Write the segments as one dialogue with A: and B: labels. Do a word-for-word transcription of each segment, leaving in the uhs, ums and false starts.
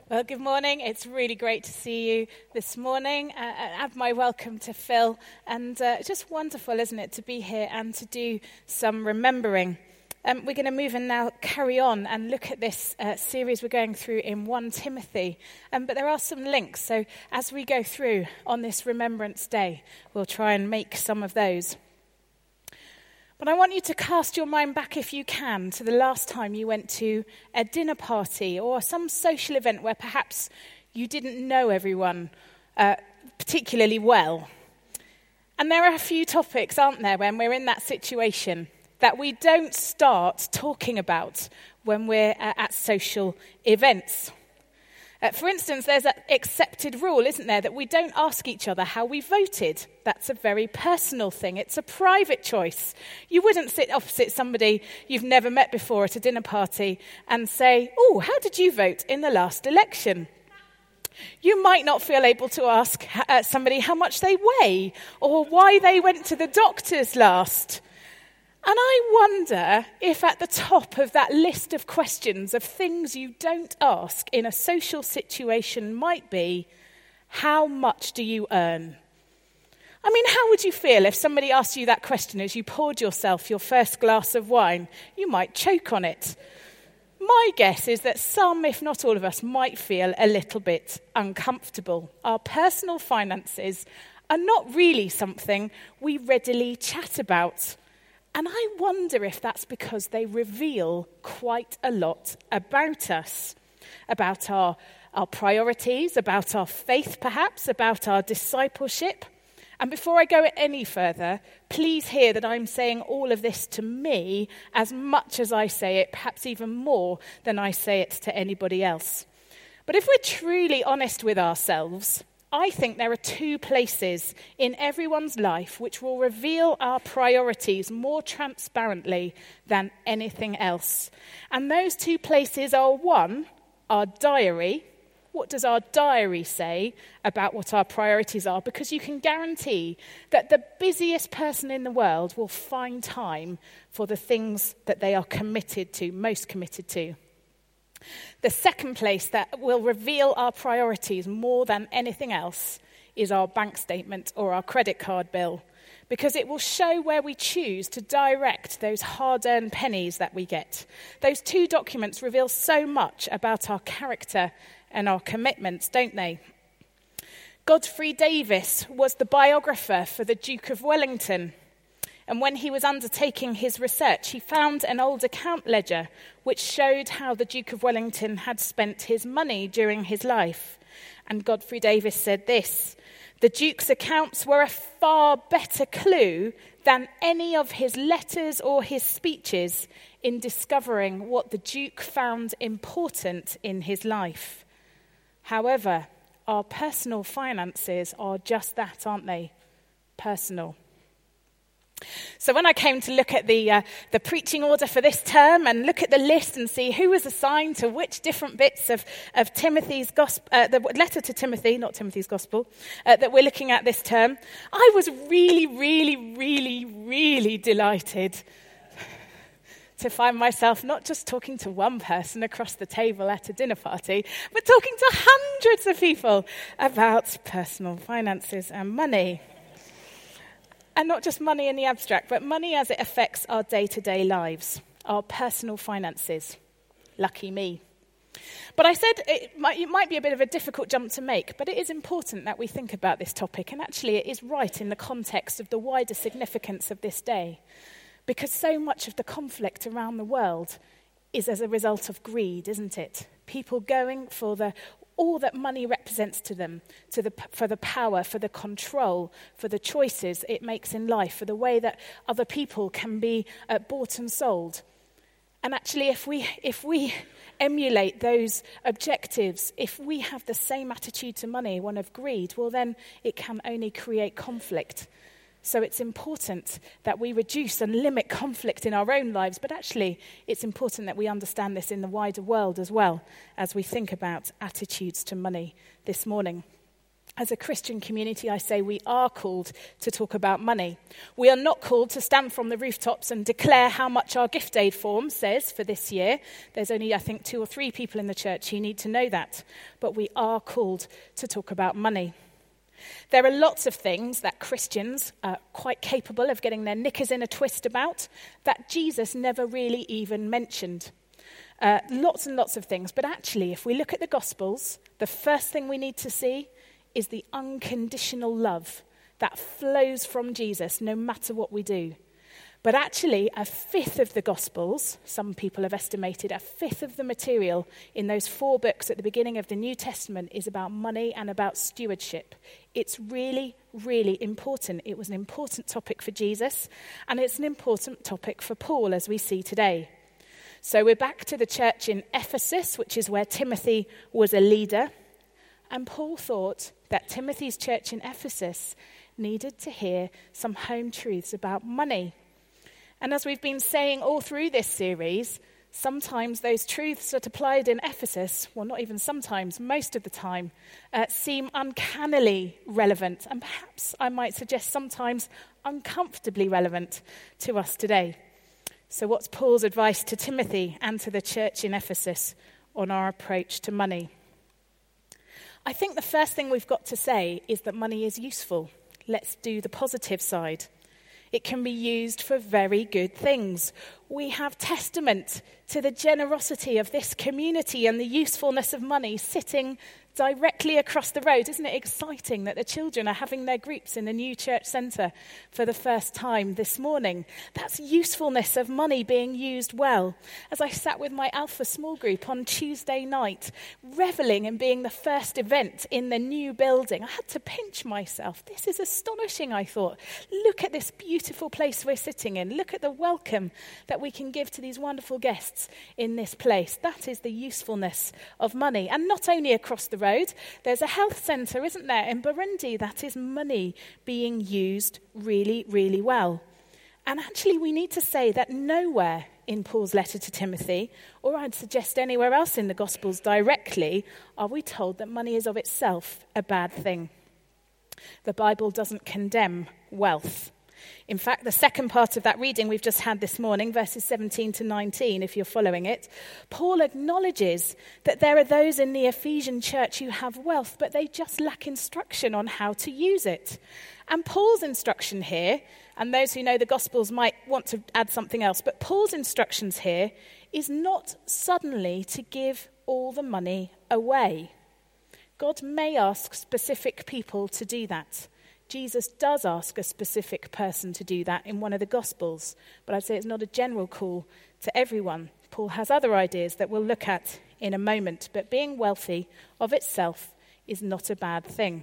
A: Well, good morning. It's really great to see you this morning. Uh, add my welcome to Phil. And uh, just wonderful, isn't it, to be here and to do some remembering. Um, we're going to move and now carry on and look at this uh, series we're going through in First Timothy. Um, but there are some links. So as we go through on this Remembrance Day, we'll try and make some of those. But I want you to cast your mind back, if you can, to the last time you went to a dinner party or some social event where perhaps you didn't know everyone uh, particularly well. And there are a few topics, aren't there, when we're in that situation that we don't start talking about when we're uh, at social events. Uh, for instance, there's an accepted rule, isn't there, that we don't ask each other how we voted. That's a very personal thing. It's a private choice. You wouldn't sit opposite somebody you've never met before at a dinner party and say, "Oh, how did you vote in the last election?" You might not feel able to ask uh, somebody how much they weigh or why they went to the doctors last. And I wonder if at the top of that list of questions of things you don't ask in a social situation might be, how much do you earn? I mean, how would you feel if somebody asked you that question as you poured yourself your first glass of wine? You might choke on it. My guess is that some, if not all of us, might feel a little bit uncomfortable. Our personal finances are not really something we readily chat about. And I wonder if that's because they reveal quite a lot about us, about our, our priorities, about our faith perhaps, about our discipleship. And before I go any further, please hear that I'm saying all of this to me as much as I say it, perhaps even more than I say it to anybody else. But if we're truly honest with ourselves, I think there are two places in everyone's life which will reveal our priorities more transparently than anything else. And those two places are, one, our diary. What does our diary say about what our priorities are? Because you can guarantee that the busiest person in the world will find time for the things that they are committed to, most committed to. The second place that will reveal our priorities more than anything else is our bank statement or our credit card bill, because it will show where we choose to direct those hard-earned pennies that we get. Those two documents reveal so much about our character and our commitments, don't they? Godfrey Davis was the biographer for the Duke of Wellington. And when he was undertaking his research, he found an old account ledger which showed how the Duke of Wellington had spent his money during his life. And Godfrey Davis said this: "The Duke's accounts were a far better clue than any of his letters or his speeches in discovering what the Duke found important in his life." However, our personal finances are just that, aren't they? Personal. So when I came to look at the uh, the preaching order for this term and look at the list and see who was assigned to which different bits of, of Timothy's gospel, uh, the letter to Timothy, not Timothy's gospel, uh, that we're looking at this term, I was really, really, really, really delighted to find myself not just talking to one person across the table at a dinner party, but talking to hundreds of people about personal finances and money. And not just money in the abstract, but money as it affects our day-to-day lives, our personal finances. Lucky me. But I said it might, it might be a bit of a difficult jump to make, but it is important that we think about this topic, and actually it is right in the context of the wider significance of this day, because so much of the conflict around the world is as a result of greed, isn't it? People going for the all that money represents to them, to the, for the power, for the control, for the choices it makes in life, for the way that other people can be uh, bought and sold. And actually, if we if we emulate those objectives, if we have the same attitude to money, one of greed, well then it can only create conflict. So it's important that we reduce and limit conflict in our own lives, but actually it's important that we understand this in the wider world as well as we think about attitudes to money this morning. As a Christian community, I say we are called to talk about money. We are not called to stand from the rooftops and declare how much our gift aid form says for this year. There's only, I think, two or three people in the church who need to know that. But we are called to talk about money. There are lots of things that Christians are quite capable of getting their knickers in a twist about that Jesus never really even mentioned. Uh, lots and lots of things. But actually, if we look at the Gospels, the first thing we need to see is the unconditional love that flows from Jesus no matter what we do. But actually, a fifth of the Gospels, some people have estimated, a fifth of the material in those four books at the beginning of the New Testament is about money and about stewardship. It's really, really important. It was an important topic for Jesus, and it's an important topic for Paul, as we see today. So we're back to the church in Ephesus, which is where Timothy was a leader. And Paul thought that Timothy's church in Ephesus needed to hear some home truths about money. And as we've been saying all through this series, sometimes those truths that applied in Ephesus, well, not even sometimes, most of the time, uh, seem uncannily relevant. And perhaps I might suggest sometimes uncomfortably relevant to us today. So what's Paul's advice to Timothy and to the church in Ephesus on our approach to money? I think the first thing we've got to say is that money is useful. Let's do the positive side. It can be used for very good things. We have testament to the generosity of this community and the usefulness of money sitting directly across the road. Isn't it exciting that the children are having their groups in the new church centre for the first time this morning? That's usefulness of money being used well. As I sat with my Alpha small group on Tuesday night, revelling in being the first event in the new building, I had to pinch myself. This is astonishing, I thought. Look at this beautiful place we're sitting in. Look at the welcome that we can give to these wonderful guests in this place. That is the usefulness of money. And not only across the road, there's a health centre, isn't there, in Burundi that is money being used really, really well. And actually we need to say that nowhere in Paul's letter to Timothy, or I'd suggest anywhere else in the Gospels directly, are we told that money is of itself a bad thing. The Bible doesn't condemn wealth. In fact, the second part of that reading we've just had this morning, verses seventeen to nineteen, if you're following it, Paul acknowledges that there are those in the Ephesian church who have wealth, but they just lack instruction on how to use it. And Paul's instruction here, and those who know the Gospels might want to add something else, but Paul's instructions here is not suddenly to give all the money away. God may ask specific people to do that. Jesus does ask a specific person to do that in one of the Gospels, but I'd say it's not a general call to everyone. Paul has other ideas that we'll look at in a moment, but being wealthy of itself is not a bad thing.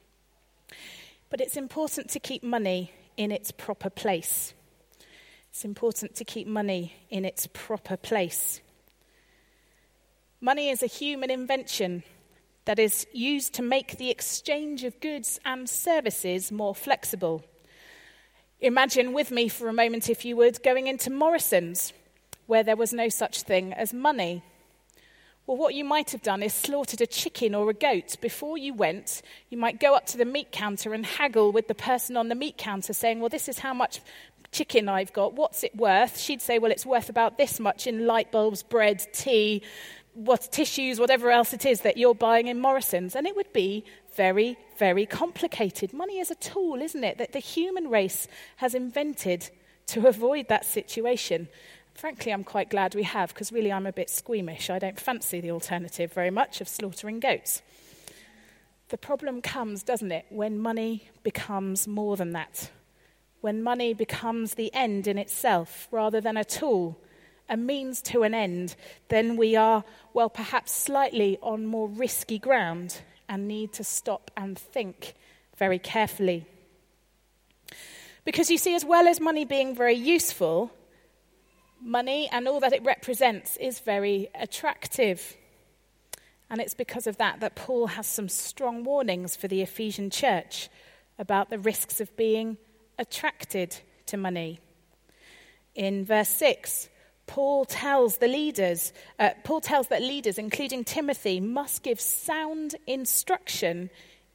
A: But it's important to keep money in its proper place. It's important to keep money in its proper place. Money is a human invention that is used to make the exchange of goods and services more flexible. Imagine with me for a moment, if you would, going into Morrison's, where there was no such thing as money. Well, what you might have done is slaughtered a chicken or a goat. Before you went, you might go up to the meat counter and haggle with the person on the meat counter, saying, well, this is how much chicken I've got. What's it worth? She'd say, well, it's worth about this much in light bulbs, bread, tea, what tissues, whatever else it is that you're buying in Morrison's. And it would be very, very complicated. Money is a tool, isn't it, that the human race has invented to avoid that situation. Frankly, I'm quite glad we have, because really I'm a bit squeamish. I don't fancy the alternative very much of slaughtering goats. The problem comes, doesn't it, when money becomes more than that. When money becomes the end in itself rather than a tool, a means to an end, then we are, well, perhaps slightly on more risky ground and need to stop and think very carefully. Because you see, as well as money being very useful, money and all that it represents is very attractive. And it's because of that that Paul has some strong warnings for the Ephesian church about the risks of being attracted to money. In verse six, Paul tells the leaders, uh, Paul tells that leaders, including Timothy, must give sound instruction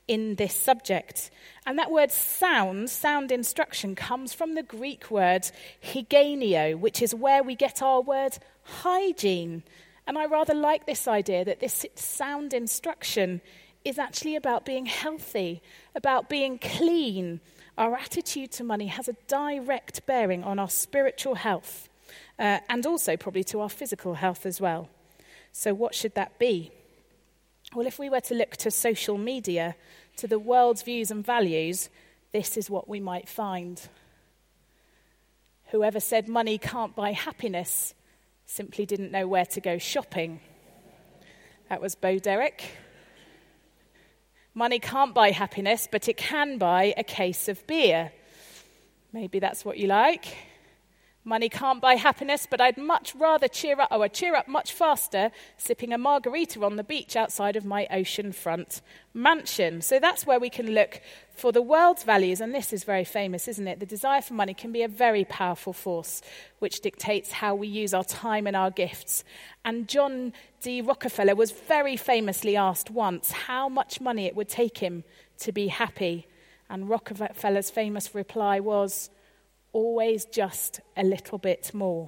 A: in this subject. And that word sound, sound instruction, comes from the Greek word hygienio, which is where we get our word hygiene. And I rather like this idea that this sound instruction is actually about being healthy, about being clean. Our attitude to money has a direct bearing on our spiritual health, uh, and also probably to our physical health as well. So what should that be? Well, if we were to look to social media, to the world's views and values, this is what we might find. Whoever said money can't buy happiness simply didn't know where to go shopping. That was Bo Derek. Money can't buy happiness, but it can buy a case of beer. Maybe that's what you like. Money can't buy happiness, but I'd much rather cheer up, or I'd cheer up much faster sipping a margarita on the beach outside of my oceanfront mansion. So that's where we can look for the world's values, and this is very famous, isn't it? The desire for money can be a very powerful force which dictates how we use our time and our gifts. And John D. Rockefeller was very famously asked once how much money it would take him to be happy. And Rockefeller's famous reply was, always just a little bit more.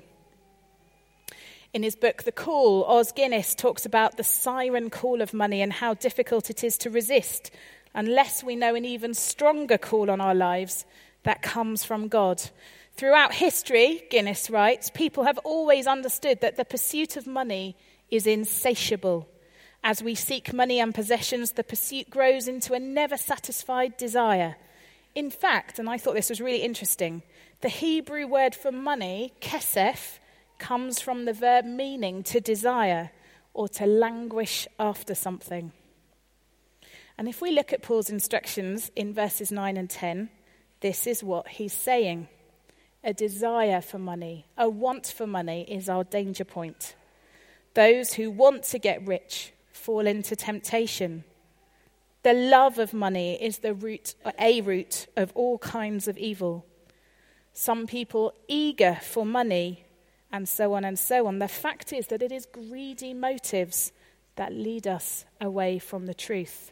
A: In his book, The Call, Os Guinness talks about the siren call of money and how difficult it is to resist unless we know an even stronger call on our lives that comes from God. Throughout history, Guinness writes, people have always understood that the pursuit of money is insatiable. As we seek money and possessions, the pursuit grows into a never-satisfied desire. In fact, and I thought this was really interesting, the Hebrew word for money, kesef, comes from the verb meaning to desire or to languish after something. And if we look at Paul's instructions in verses nine and ten, this is what he's saying. A desire for money, a want for money is our danger point. Those who want to get rich fall into temptation. The love of money is the root, a root of all kinds of evil. Some people eager for money, and so on and so on. The fact is that it is greedy motives that lead us away from the truth.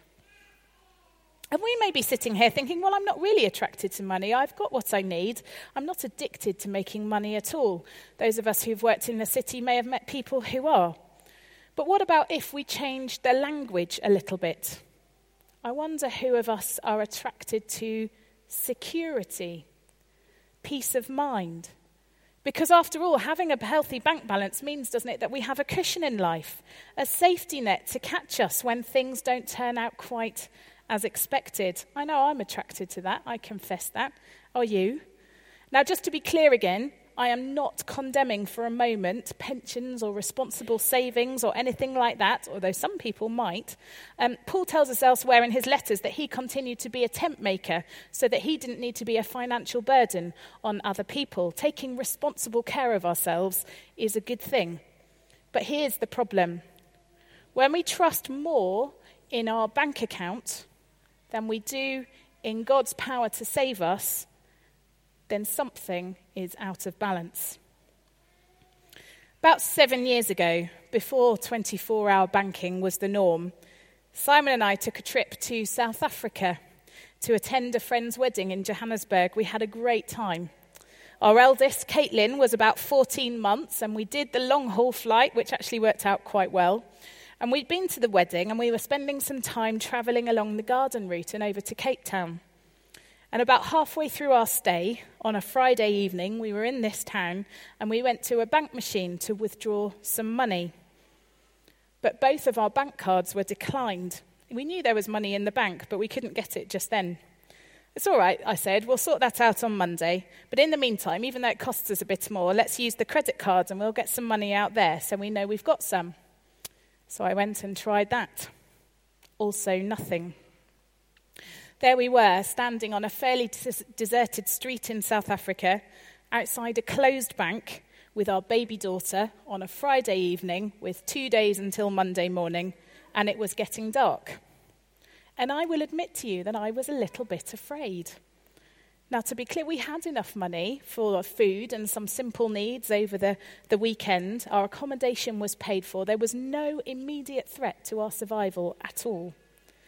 A: And we may be sitting here thinking, well, I'm not really attracted to money. I've got what I need. I'm not addicted to making money at all. Those of us who've worked in the city may have met people who are. But what about if we changed the language a little bit? I wonder who of us are attracted to security, peace of mind. Because after all, having a healthy bank balance means, doesn't it, that we have a cushion in life, a safety net to catch us when things don't turn out quite as expected. I know I'm attracted to that, I confess that. Are you? Now, just to be clear again, I am not condemning for a moment pensions or responsible savings or anything like that, although some people might. Um, Paul tells us elsewhere in his letters that he continued to be a tent maker so that he didn't need to be a financial burden on other people. Taking responsible care of ourselves is a good thing. But here's the problem. When we trust more in our bank account than we do in God's power to save us, then something is out of balance. About seven years ago, before twenty-four hour banking was the norm, Simon and I took a trip to South Africa to attend a friend's wedding in Johannesburg. We had a great time. Our eldest, Caitlin, was about fourteen months, and we did the long-haul flight, which actually worked out quite well. And we'd been to the wedding, and we were spending some time travelling along the garden route and over to Cape Town. And about halfway through our stay, on a Friday evening, we were in this town, and we went to a bank machine to withdraw some money. But both of our bank cards were declined. We knew there was money in the bank, but we couldn't get it just then. It's all right, I said, we'll sort that out on Monday. But in the meantime, even though it costs us a bit more, let's use the credit cards and we'll get some money out there so we know we've got some. So I went and tried that. Also nothing. There we were, standing on a fairly des- deserted street in South Africa, outside a closed bank, with our baby daughter on a Friday evening, with two days until Monday morning, and it was getting dark. And I will admit to you that I was a little bit afraid. Now, to be clear, we had enough money for food and some simple needs over the, the weekend. Our accommodation was paid for. There was no immediate threat to our survival at all.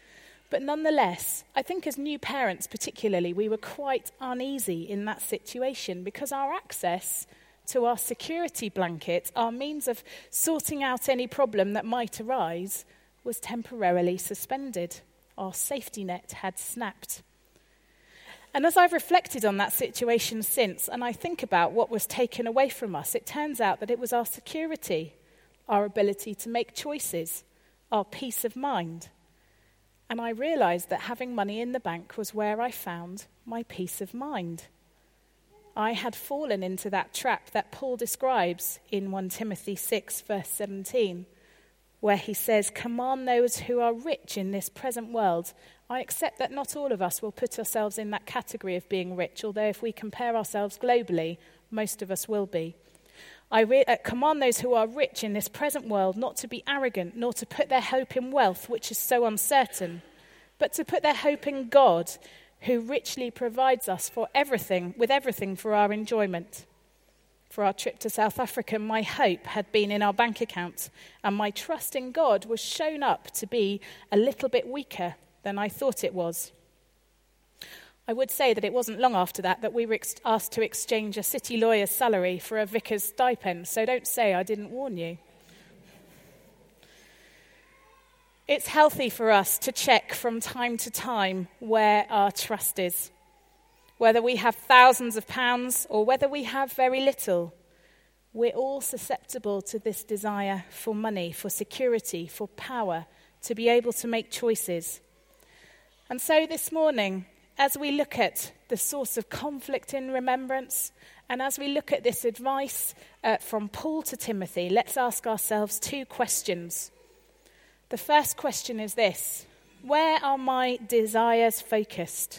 A: But nonetheless, I think as new parents particularly, we were quite uneasy in that situation because our access to our security blanket, our means of sorting out any problem that might arise, was temporarily suspended. Our safety net had snapped. And as I've reflected on that situation since, and I think about what was taken away from us, it turns out that it was our security, our ability to make choices, our peace of mind. And I realized that having money in the bank was where I found my peace of mind. I had fallen into that trap that Paul describes in First Timothy six, verse seventeen, where he says, "Command those who are rich in this present world." I accept that not all of us will put ourselves in that category of being rich, although if we compare ourselves globally, most of us will be. I re- uh, command those who are rich in this present world not to be arrogant, nor to put their hope in wealth, which is so uncertain, but to put their hope in God, who richly provides us for everything, with everything for our enjoyment. For our trip to South Africa, my hope had been in our bank account, and my trust in God was shown up to be a little bit weaker than I thought it was. I would say that it wasn't long after that that we were ex- asked to exchange a city lawyer's salary for a vicar's stipend, so don't say I didn't warn you. It's healthy for us to check from time to time where our trust is. Whether we have thousands of pounds or whether we have very little, we're all susceptible to this desire for money, for security, for power, to be able to make choices. And so this morning, as we look at the source of conflict in remembrance, and as we look at this advice uh, from Paul to Timothy, let's ask ourselves two questions. The first question is this: where are my desires focused?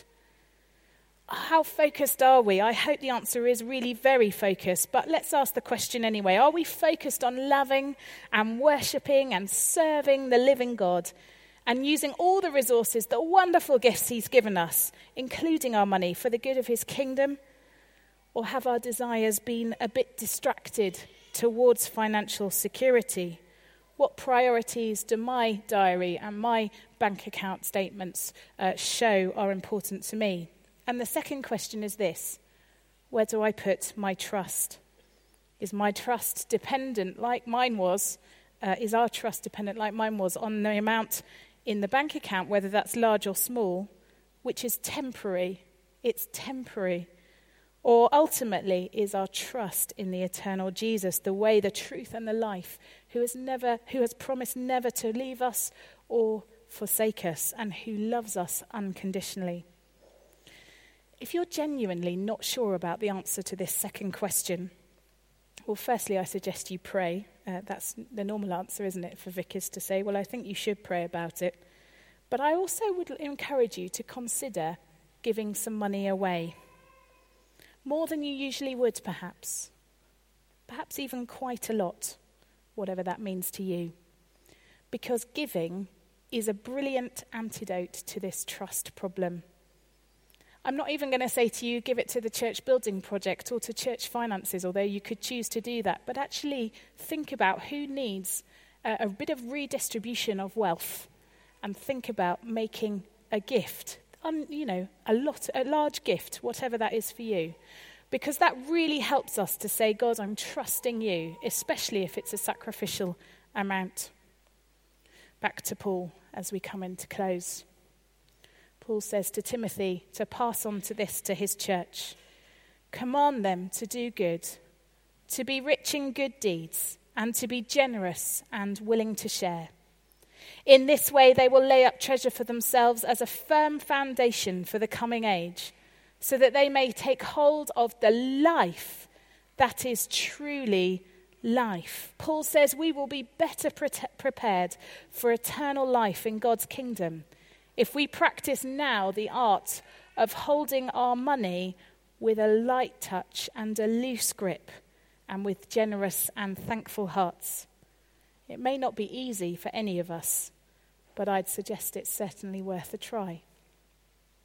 A: How focused are we? I hope the answer is really very focused, but let's ask the question anyway. Are we focused on loving and worshipping and serving the living God and using all the resources, the wonderful gifts he's given us, including our money, for the good of his kingdom? Or have our desires been a bit distracted towards financial security? What priorities do my diary and my bank account statements uh, show are important to me? And the second question is this: where do I put my trust? Is my trust dependent, like mine was, uh, is our trust dependent, like mine was, on the amount in the bank account, whether that's large or small, which is temporary? It's temporary. Or ultimately, is our trust in the eternal Jesus, the way, the truth, and the life, who has never, who has promised never to leave us or forsake us, and who loves us unconditionally? If you're genuinely not sure about the answer to this second question, well, firstly, I suggest you pray. Uh, that's the normal answer, isn't it, for vicars to say, well, I think you should pray about it. But I also would encourage you to consider giving some money away. More than you usually would, perhaps. Perhaps even quite a lot, whatever that means to you. Because giving is a brilliant antidote to this trust problem. I'm not even going to say to you, give it to the church building project or to church finances, although you could choose to do that. But actually think about who needs a, a bit of redistribution of wealth, and think about making a gift, um, you know, a lot, a large gift, whatever that is for you. Because that really helps us to say, God, I'm trusting you, especially if it's a sacrificial amount. Back to Paul as we come in to close. Paul says to Timothy to pass on to this to his church. Command them to do good, to be rich in good deeds, and to be generous and willing to share. In this way they will lay up treasure for themselves as a firm foundation for the coming age, so that they may take hold of the life that is truly life. Paul says we will be better pre- prepared for eternal life in God's kingdom if we practice now the art of holding our money with a light touch and a loose grip, and with generous and thankful hearts. It may not be easy for any of us, but I'd suggest it's certainly worth a try.